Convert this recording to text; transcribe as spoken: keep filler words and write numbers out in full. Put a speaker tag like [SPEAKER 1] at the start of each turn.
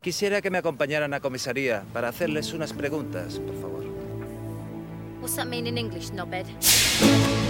[SPEAKER 1] Quisiera que me acompañaran a comisaría para hacerles unas preguntas, por favor.
[SPEAKER 2] What's that mean in English, knobhead?